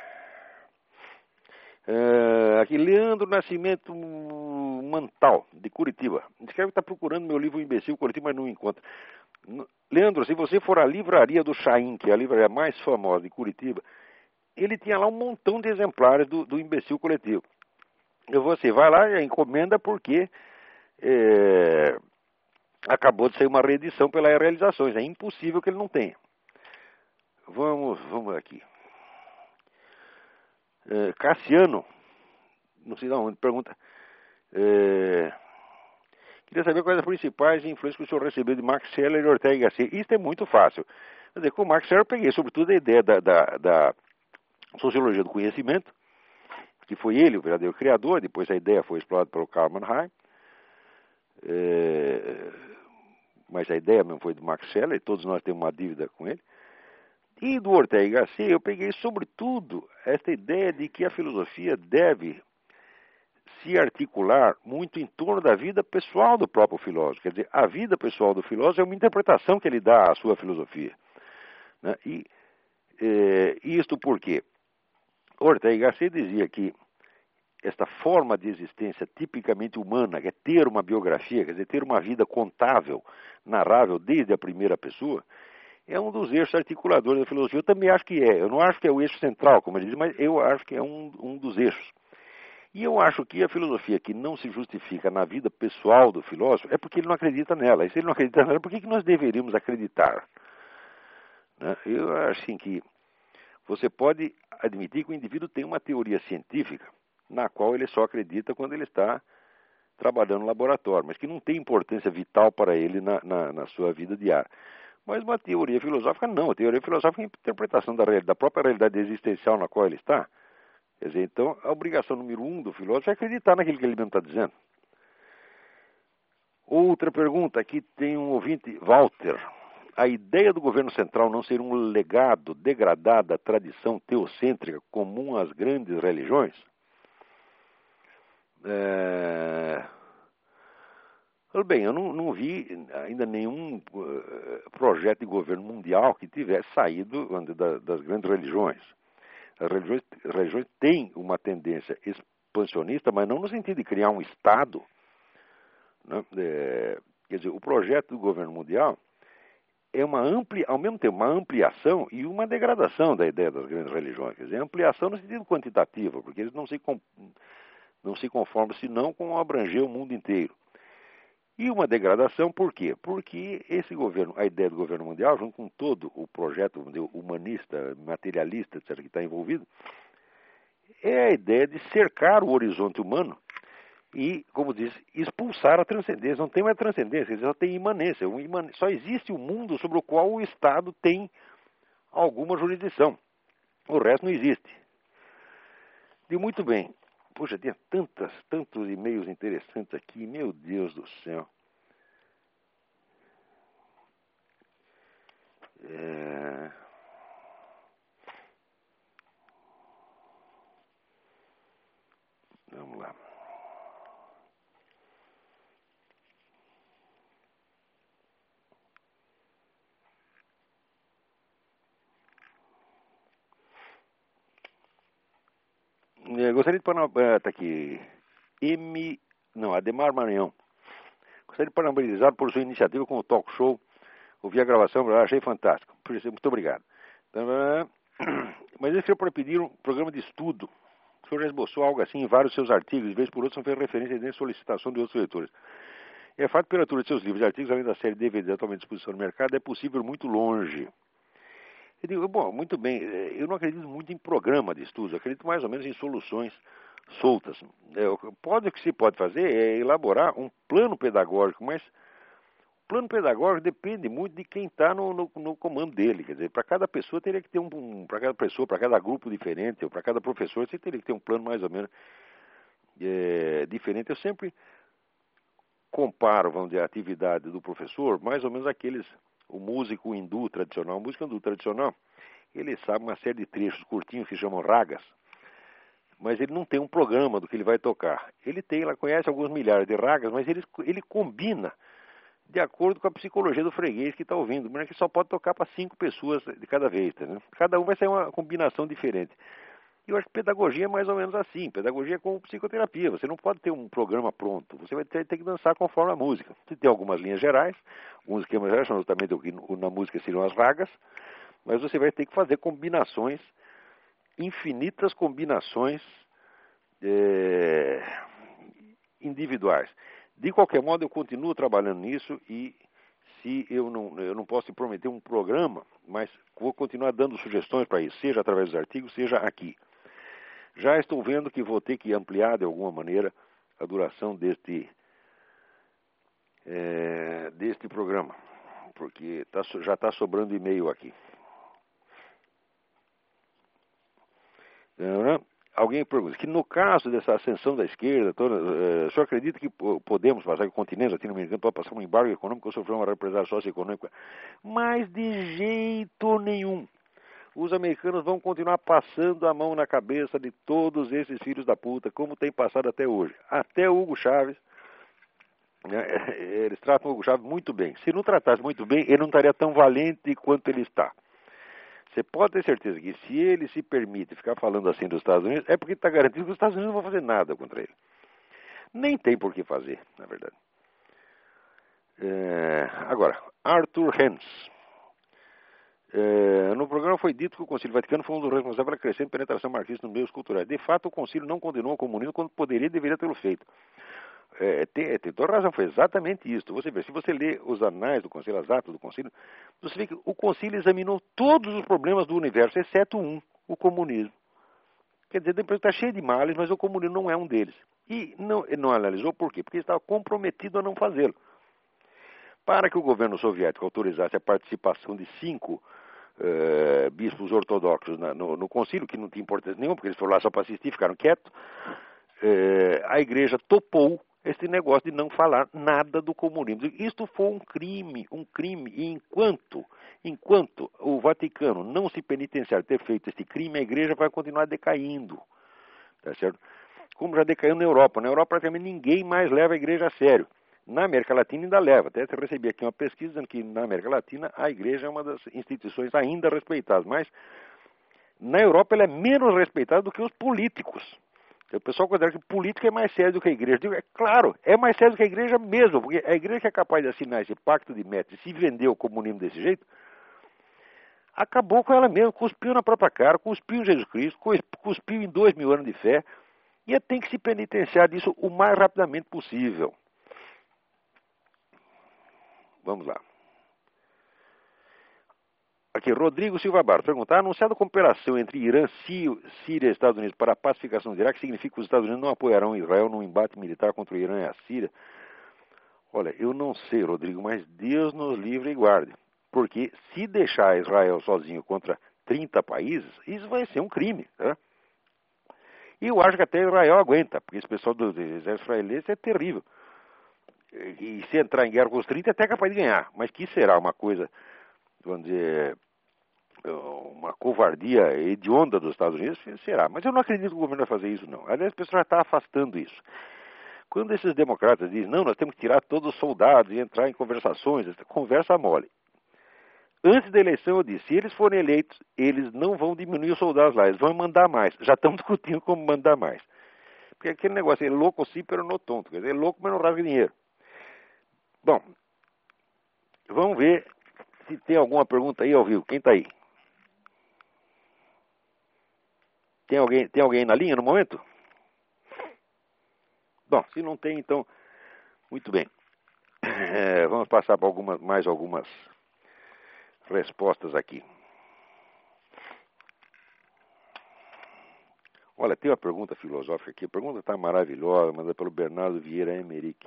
É, aqui, Leandro Nascimento Mantal, de Curitiba. Diz que está procurando meu livro Imbecil Curitiba, mas não encontra. Leandro, se você for à livraria do Chaim, que é a livraria mais famosa de Curitiba, ele tinha lá um montão de exemplares do, do Imbecil Coletivo. E você vai lá e encomenda porque é, acabou de sair uma reedição pela Realizações. É impossível que ele não tenha. Vamos, vamos aqui. É, Cassiano, não sei de onde, pergunta. É, queria saber quais as principais influências que o senhor recebeu de Max Scheler e Ortega y Gasset. Isso é muito fácil. Quer dizer, com o Max Scheler eu peguei sobretudo a ideia da, da, da sociologia do conhecimento, que foi ele o verdadeiro criador, depois a ideia foi explorada pelo Karl Mannheim, é, mas a ideia mesmo foi do Max Scheler, e todos nós temos uma dívida com ele. E do Ortega y Gasset eu peguei sobretudo esta ideia de que a filosofia deve se articular muito em torno da vida pessoal do próprio filósofo. Quer dizer, a vida pessoal do filósofo é uma interpretação que ele dá à sua filosofia. Né? E é, isto por quê? Ortega y Gasset dizia que esta forma de existência tipicamente humana, que é ter uma biografia, quer dizer, ter uma vida contável, narrável desde a primeira pessoa, é um dos eixos articuladores da filosofia. Eu também acho que é. Eu não acho que é o eixo central, como ele diz, mas eu acho que é um, um dos eixos. E eu acho que a filosofia que não se justifica na vida pessoal do filósofo é porque ele não acredita nela. E se ele não acredita nela, por que, que nós deveríamos acreditar? Né? Eu acho assim que você pode admitir que o indivíduo tem uma teoria científica na qual ele só acredita quando ele está trabalhando no laboratório, mas que não tem importância vital para ele na, na, na sua vida diária. Mas uma teoria filosófica, não. A teoria filosófica é a interpretação da, da própria realidade existencial na qual ele está. Quer dizer, então, a obrigação número um do filósofo é acreditar naquilo que ele mesmo está dizendo. Outra pergunta, aqui tem um ouvinte, Walter. A ideia do governo central não ser um legado degradado da tradição teocêntrica comum às grandes religiões? É... Bem, eu não, não vi ainda nenhum uh, projeto de governo mundial que tivesse saído da, das grandes religiões. As religiões, as religiões têm uma tendência expansionista, mas não no sentido de criar um Estado. Né? É, quer dizer, o projeto do governo mundial é uma amplia, ao mesmo tempo uma ampliação e uma degradação da ideia das grandes religiões. Quer dizer, ampliação no sentido quantitativo, porque eles não se, não se conformam senão com abranger o mundo inteiro. E uma degradação, por quê? Porque esse governo, a ideia do governo mundial, junto com todo o projeto humanista, materialista, etcétera, que está envolvido, é a ideia de cercar o horizonte humano e, como diz, expulsar a transcendência. Não tem mais transcendência, só tem imanência. Só existe o mundo sobre o qual o Estado tem alguma jurisdição. O resto não existe. E muito bem. Puxa, tinha tantas, tantos e-mails interessantes aqui, meu Deus do céu. É... Vamos lá. Eu gostaria de parabenizar, está aqui, M, não, Ademar Maranhão. Gostaria de parabenizar por sua iniciativa com o talk show. Ouvi a gravação, achei fantástico. Muito obrigado. Mas eu queria para pedir um programa de estudo. O senhor já esboçou algo assim em vários seus artigos, de vez por outra, não fez referência nem solicitação de outros leitores. É fato que pela leitura de seus livros e artigos, além da série D V D atualmente à disposição no mercado, é possível ir muito longe. Eu digo, bom, muito bem, eu não acredito muito em programa de estudos, eu acredito mais ou menos em soluções soltas. É, pode, o que se pode fazer é elaborar um plano pedagógico, mas o plano pedagógico depende muito de quem está no, no, no comando dele. Quer dizer, para cada pessoa teria que ter um, um para cada pessoa, para cada grupo diferente, ou para cada professor, você teria que ter um plano mais ou menos é, diferente. Eu sempre comparo, vamos dizer, a atividade do professor, mais ou menos aqueles, o músico hindu tradicional, o músico hindu tradicional, ele sabe uma série de trechos curtinhos que chamam ragas, mas ele não tem um programa do que ele vai tocar. Ele tem, ela conhece alguns milhares de ragas, mas ele, ele combina de acordo com a psicologia do freguês que está ouvindo, mas que só pode tocar para cinco pessoas de cada vez, tá, né? Cada um vai ser uma combinação diferente. E eu acho que pedagogia é mais ou menos assim. Pedagogia é como psicoterapia. Você não pode ter um programa pronto. Você vai ter, ter que dançar conforme a música. Você tem algumas linhas gerais, alguns esquemas gerais, justamente o que na música seriam as ragas, mas você vai ter que fazer combinações, infinitas combinações é, individuais. De qualquer modo, eu continuo trabalhando nisso e se eu não, eu não posso te prometer um programa, mas vou continuar dando sugestões para isso, seja através dos artigos, seja aqui. Já estou vendo que vou ter que ampliar de alguma maneira a duração deste, é, deste programa, porque tá, já está sobrando e-mail aqui. Alguém pergunta que no caso dessa ascensão da esquerda, toda, uh, o senhor acredita que podemos passar, que o continente latino-americano pode passar um embargo econômico ou sofrer uma represália socioeconômica? Mas de jeito nenhum. Os americanos vão continuar passando a mão na cabeça de todos esses filhos da puta, como tem passado até hoje. Até o Hugo Chávez, né, eles tratam o Hugo Chávez muito bem. Se não tratasse muito bem, ele não estaria tão valente quanto ele está. Você pode ter certeza que se ele se permite ficar falando assim dos Estados Unidos, é porque está garantido que os Estados Unidos não vão fazer nada contra ele. Nem tem por que fazer, na verdade. É, agora, Arthur Hens. É, no programa foi dito que o Concílio Vaticano foi um dos responsáveis pela crescente penetração marxista nos meios culturais. De fato, o Concílio não condenou o comunismo quando poderia e deveria tê-lo feito. É, tem, tem toda razão, foi exatamente isso. Você vê, se você lê os anais do Concílio, as atas do Concílio, você vê que o Concílio examinou todos os problemas do universo, exceto um, o comunismo. Quer dizer, depois está cheio de males, mas o comunismo não é um deles. E não, não analisou por quê? Porque estava comprometido a não fazê-lo. Para que o governo soviético autorizasse a participação de cinco uh, bispos ortodoxos na, no, no concílio, que não tinha importância nenhuma, porque eles foram lá só para assistir, ficaram quietos, uh, a igreja topou esse negócio de não falar nada do comunismo. Isto foi um crime, um crime, e enquanto, enquanto o Vaticano não se penitenciar ter feito este crime, a igreja vai continuar decaindo, tá certo? Como já decaiu na Europa. Na Europa praticamente ninguém mais leva a igreja a sério. Na América Latina ainda leva. Até eu recebi aqui uma pesquisa dizendo que na América Latina a igreja é uma das instituições ainda respeitadas, mas na Europa ela é menos respeitada do que os políticos. O pessoal considera que política é mais sério do que a igreja. Digo, é claro, é mais sério do que a igreja mesmo, porque a igreja que é capaz de assinar esse pacto de Médici e se vender o comunismo desse jeito, acabou com ela mesma, cuspiu na própria cara, cuspiu em Jesus Cristo, cuspiu em dois mil anos de fé, e tem que se penitenciar disso o mais rapidamente possível. Vamos lá. Aqui, Rodrigo Silva Barros pergunta: a anunciada cooperação entre Irã, Síria e Estados Unidos para a pacificação do Iraque significa que os Estados Unidos não apoiarão Israel num embate militar contra o Irã e a Síria? Olha, eu não sei, Rodrigo, mas Deus nos livre e guarde. Porque se deixar Israel sozinho contra trinta países, isso vai ser um crime, tá? E eu acho que até Israel aguenta, porque esse pessoal do exército israelense é terrível. E se entrar em guerra com os trinta, é até capaz de ganhar. Mas que será uma coisa, vamos dizer, uma covardia hedionda dos Estados Unidos? Será. Mas eu não acredito que o governo vai fazer isso, não. Aliás, o pessoal já está afastando isso. Quando esses democratas dizem, não, nós temos que tirar todos os soldados e entrar em conversações, conversa mole. Antes da eleição eu disse, se eles forem eleitos, eles não vão diminuir os soldados lá, eles vão mandar mais. Já estão discutindo como mandar mais. Porque aquele negócio é louco sim, pero não tonto. Quer dizer, é louco, mas não rasga dinheiro. Bom, vamos ver se tem alguma pergunta aí ao vivo. Quem está aí? Tem alguém, tem alguém na linha no momento? Bom, se não tem, então, muito bem. É, vamos passar para algumas, mais algumas respostas aqui. Olha, tem uma pergunta filosófica aqui. A pergunta está maravilhosa, mandada pelo Bernardo Vieira Emerick.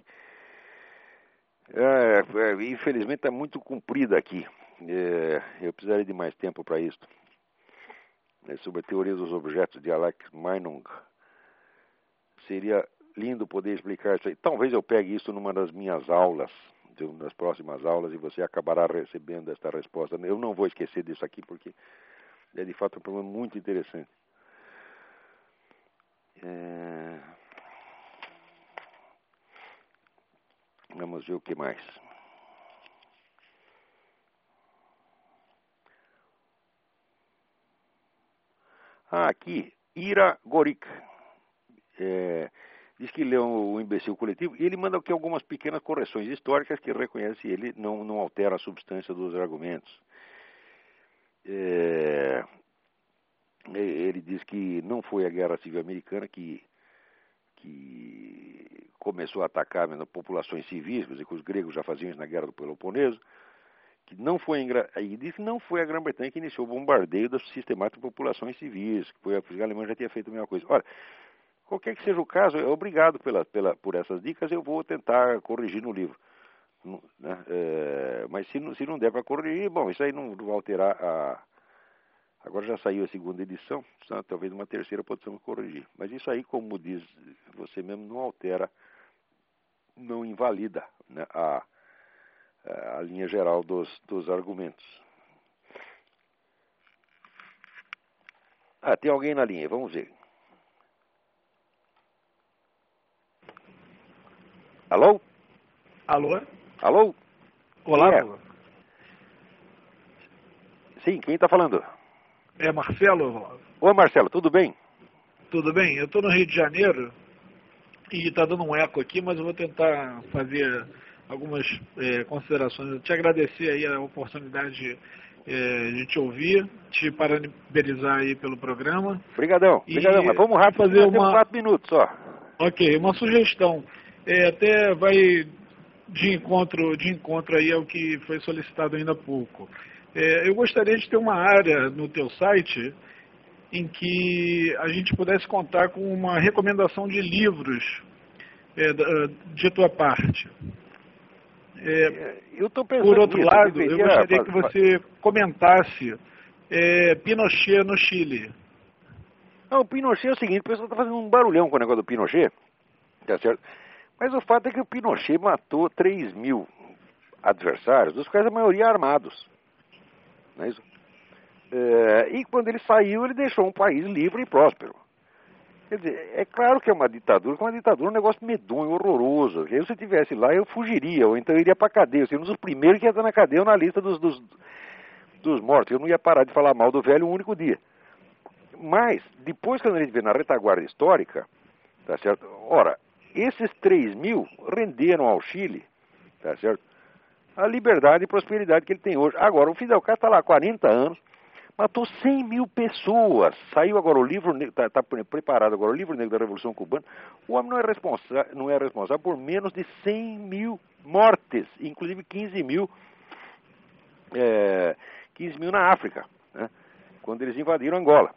É, é, infelizmente está muito comprida aqui. É, eu precisaria de mais tempo para isso. É sobre a teoria dos objetos de Alex Meinung. Seria lindo poder explicar isso aí. Talvez eu pegue isso numa das minhas aulas, nas próximas aulas, e você acabará recebendo esta resposta. Eu não vou esquecer disso aqui, porque é de fato um problema muito interessante. É... Vamos ver o que mais. Ah, aqui, Ira Gorik. É, diz que leu o Imbecil Coletivo e ele manda aqui algumas pequenas correções históricas que reconhece ele, não, não altera a substância dos argumentos. É, ele diz que não foi a Guerra Civil Americana que, que começou a atacar mesmo, populações civis, quer dizer, que os gregos já faziam isso na Guerra do Peloponeso, que não foi e diz que não foi a Grã-Bretanha que iniciou o bombardeio das sistemáticas populações civis, que foi a, a Alemanha já tinha feito a mesma coisa. Ora, qualquer que seja o caso, obrigado pela, pela, por essas dicas, eu vou tentar corrigir no livro. Né? É, mas se não, se não der para corrigir, bom, isso aí não vai alterar a... Agora já saiu a segunda edição, talvez uma terceira possamos corrigir. Mas isso aí, como diz você mesmo, não altera, não invalida, né, a, a linha geral dos, dos argumentos. Ah, tem alguém na linha, vamos ver. Alô? Alô? Alô? Olá, é? Alô. Sim, quem está falando? É Marcelo. Oi, Marcelo, tudo bem? Tudo bem? Eu estou no Rio de Janeiro e está dando um eco aqui, mas eu vou tentar fazer algumas é, considerações. Eu te agradecer aí a oportunidade é, de te ouvir, te parabenizar aí pelo programa. Obrigadão, obrigadão, mas vamos rápido, fazer nós temos uma... quatro minutos só. Ok, uma sugestão. É, até vai de encontro, de encontro aí ao que foi solicitado ainda há pouco. É, eu gostaria de ter uma área no teu site em que a gente pudesse contar com uma recomendação de livros é, de tua parte. É, eu tô pensando por outro nisso, lado, eu, eu gostaria que você comentasse é, Pinochet no Chile. Não, o Pinochet é o seguinte, o pessoal está fazendo um barulhão com o negócio do Pinochet, tá certo? Mas o fato é que o Pinochet matou três mil adversários, dos quais a maioria armados. Não é isso? É, e quando ele saiu, ele deixou um país livre e próspero. Quer dizer, é claro que é uma ditadura, que uma ditadura é um negócio medonho, horroroso. Se eu estivesse lá, eu fugiria, ou então eu iria para a cadeia. Eu seria um dos primeiros que ia estar na cadeia ou na lista dos, dos, dos mortos. Eu não ia parar de falar mal do velho um único dia. Mas, depois que a gente vê na retaguarda histórica, tá certo? Ora, esses três mil renderam ao Chile, tá certo? A liberdade e prosperidade que ele tem hoje. Agora, o Fidel Castro está lá há quarenta anos, matou cem mil pessoas. Saiu agora o livro negro, está tá preparado agora o livro negro da Revolução Cubana. O homem não é, responsa não é responsável por menos de cem mil mortes, inclusive quinze mil, é, quinze mil na África, né? Quando eles invadiram Angola.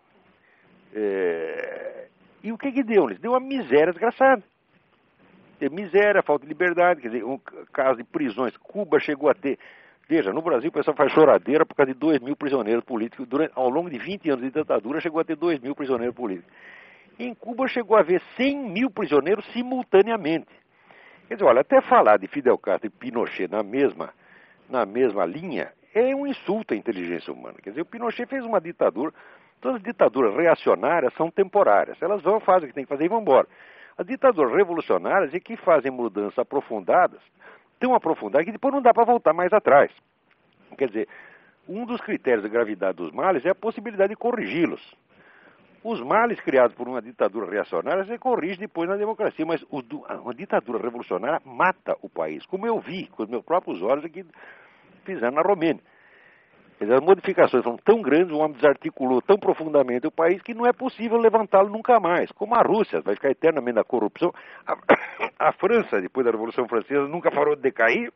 É... E o que que deu? Eles deu uma miséria desgraçada. Teve miséria, falta de liberdade, quer dizer, um caso de prisões. Cuba chegou a ter... Veja, no Brasil o pessoal faz choradeira por causa de dois mil prisioneiros políticos. Durante, ao longo de vinte anos de ditadura, chegou a ter dois mil prisioneiros políticos. Em Cuba chegou a haver cem mil prisioneiros simultaneamente. Quer dizer, olha, até falar de Fidel Castro e Pinochet na mesma, na mesma linha é um insulto à inteligência humana. Quer dizer, o Pinochet fez uma ditadura... Todas as ditaduras reacionárias são temporárias. Elas vão, fazem o que tem que fazer e vão embora. As ditaduras revolucionárias é que fazem mudanças aprofundadas, tão aprofundadas que depois não dá para voltar mais atrás. Quer dizer, um dos critérios da gravidade dos males é a possibilidade de corrigi-los. Os males criados por uma ditadura reacionária você corrige depois na democracia, mas o, uma ditadura revolucionária mata o país, como eu vi com os meus próprios olhos aqui fizeram na Romênia. As modificações foram tão grandes, o homem desarticulou tão profundamente o país que não é possível levantá-lo nunca mais. Como a Rússia vai ficar eternamente na corrupção. A, a França, depois da Revolução Francesa, nunca parou de decair.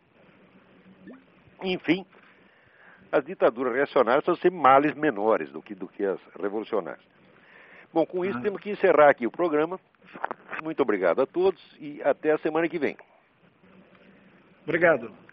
Enfim, as ditaduras reacionárias são sempre males menores do que, do que as revolucionárias. Bom, com isso temos que encerrar aqui o programa. Muito obrigado a todos e até a semana que vem. Obrigado.